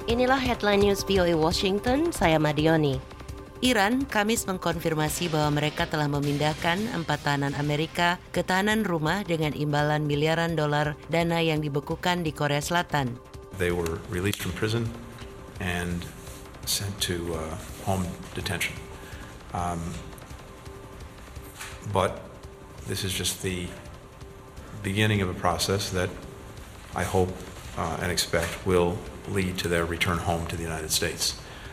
Inilah headline news VOA Washington, saya Madioni. Iran Kamis mengkonfirmasi bahwa mereka telah memindahkan 4 tahanan Amerika ke tahanan rumah dengan imbalan miliaran dolar dana yang dibekukan di Korea Selatan. They were released from prison and sent to home detention. But this is just the beginning of a process that I hope and expect will lead to their return home to the United States.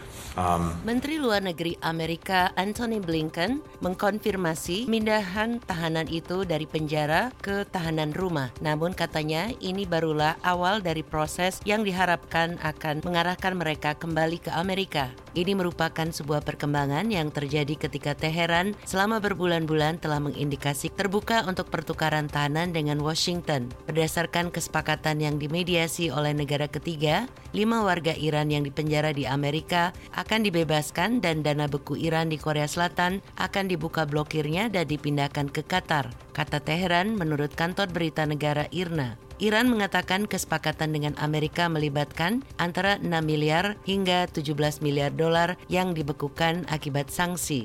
Menteri Luar Negeri Amerika Antony Blinken mengkonfirmasi pemindahan tahanan itu dari penjara ke tahanan rumah. Namun katanya ini barulah awal dari proses yang diharapkan akan mengarahkan mereka kembali ke Amerika. Ini merupakan sebuah perkembangan yang terjadi ketika Teheran selama berbulan-bulan telah mengindikasi terbuka untuk pertukaran tahanan dengan Washington. Berdasarkan kesepakatan yang dimediasi oleh negara ketiga, 5 warga Iran yang dipenjara di Amerika akan dibebaskan dan dana beku Iran di Korea Selatan akan dibuka blokirnya dan dipindahkan ke Qatar, kata Teheran menurut kantor berita negara IRNA. Iran mengatakan kesepakatan dengan Amerika melibatkan antara 6 miliar hingga 17 miliar dolar yang dibekukan akibat sanksi.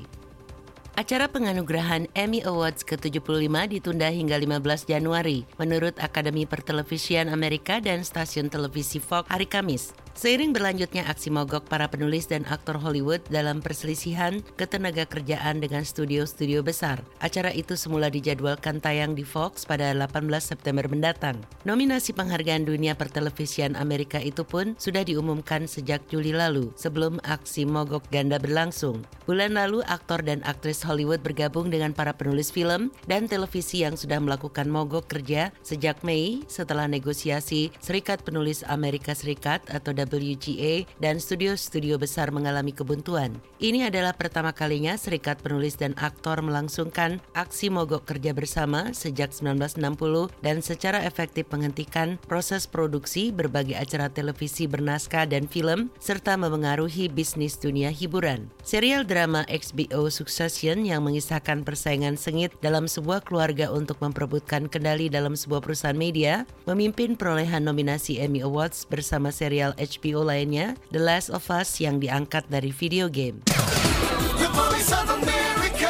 Acara penganugerahan Emmy Awards ke-75 ditunda hingga 15 Januari, menurut Akademi Pertelevisian Amerika dan stasiun televisi Fox hari Kamis. Seiring berlanjutnya aksi mogok para penulis dan aktor Hollywood dalam perselisihan ketenaga kerjaan dengan studio-studio besar. Acara itu semula dijadwalkan tayang di Fox pada 18 September mendatang. Nominasi penghargaan dunia pertelevisian Amerika itu pun sudah diumumkan sejak Juli lalu, sebelum aksi mogok ganda berlangsung. Bulan lalu, aktor dan aktris Hollywood bergabung dengan para penulis film dan televisi yang sudah melakukan mogok kerja sejak Mei setelah negosiasi Serikat Penulis Amerika Serikat atau WGA dan studio-studio besar mengalami kebuntuan. Ini adalah pertama kalinya Serikat Penulis dan Aktor melangsungkan aksi mogok kerja bersama sejak 1960 dan secara efektif menghentikan proses produksi berbagai acara televisi bernaskah dan film serta memengaruhi bisnis dunia hiburan. Serial drama HBO Succession yang mengisahkan persaingan sengit dalam sebuah keluarga untuk memperebutkan kendali dalam sebuah perusahaan media memimpin perolehan nominasi Emmy Awards bersama serial HBO lainnya, The Last of Us yang diangkat dari video game. The Voice of America.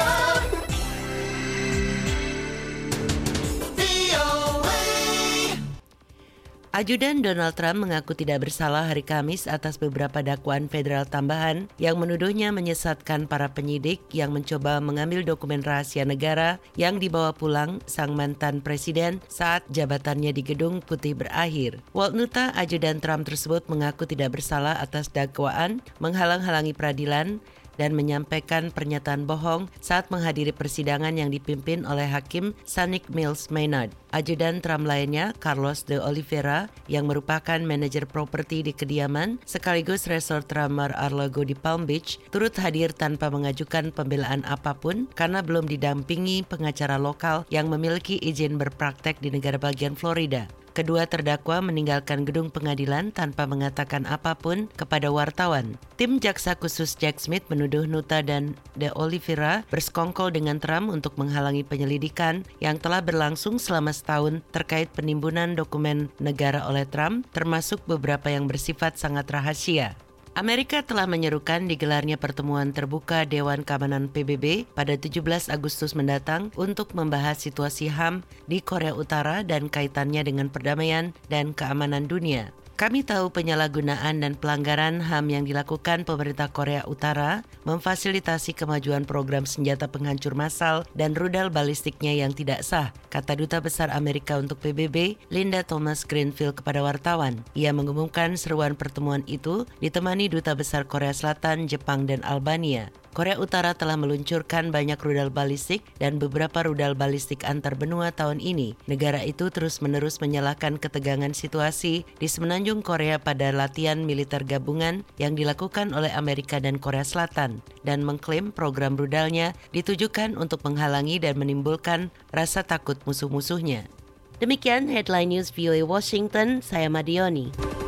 Ajudan Donald Trump mengaku tidak bersalah hari Kamis atas beberapa dakwaan federal tambahan yang menuduhnya menyesatkan para penyidik yang mencoba mengambil dokumen rahasia negara yang dibawa pulang sang mantan presiden saat jabatannya di Gedung Putih berakhir. Walt Nuta, ajudan Trump tersebut, mengaku tidak bersalah atas dakwaan menghalang-halangi peradilan dan menyampaikan pernyataan bohong saat menghadiri persidangan yang dipimpin oleh Hakim Sanick Mills Maynard. Ajudan Trump lainnya, Carlos de Oliveira, yang merupakan manajer properti di kediaman sekaligus resort Trump Mar-a-Lago di Palm Beach, turut hadir tanpa mengajukan pembelaan apapun karena belum didampingi pengacara lokal yang memiliki izin berpraktek di negara bagian Florida. Kedua terdakwa meninggalkan gedung pengadilan tanpa mengatakan apapun kepada wartawan. Tim jaksa khusus Jack Smith menuduh Nuta dan De Oliveira bersekongkol dengan Trump untuk menghalangi penyelidikan yang telah berlangsung selama setahun terkait penimbunan dokumen negara oleh Trump, termasuk beberapa yang bersifat sangat rahasia. Amerika telah menyerukan digelarnya pertemuan terbuka Dewan Keamanan PBB pada 17 Agustus mendatang untuk membahas situasi HAM di Korea Utara dan kaitannya dengan perdamaian dan keamanan dunia. Kami tahu penyalahgunaan dan pelanggaran HAM yang dilakukan pemerintah Korea Utara memfasilitasi kemajuan program senjata penghancur massal dan rudal balistiknya yang tidak sah, kata Duta Besar Amerika untuk PBB, Linda Thomas Greenfield kepada wartawan. Ia mengumumkan seruan pertemuan itu ditemani Duta Besar Korea Selatan, Jepang, dan Albania. Korea Utara telah meluncurkan banyak rudal balistik dan beberapa rudal balistik antar benua tahun ini. Negara itu terus-menerus menyalahkan ketegangan situasi di semenanjung Korea pada latihan militer gabungan yang dilakukan oleh Amerika dan Korea Selatan dan mengklaim program rudalnya ditujukan untuk menghalangi dan menimbulkan rasa takut musuh-musuhnya. Demikian headline news VOA Washington, saya Madioni.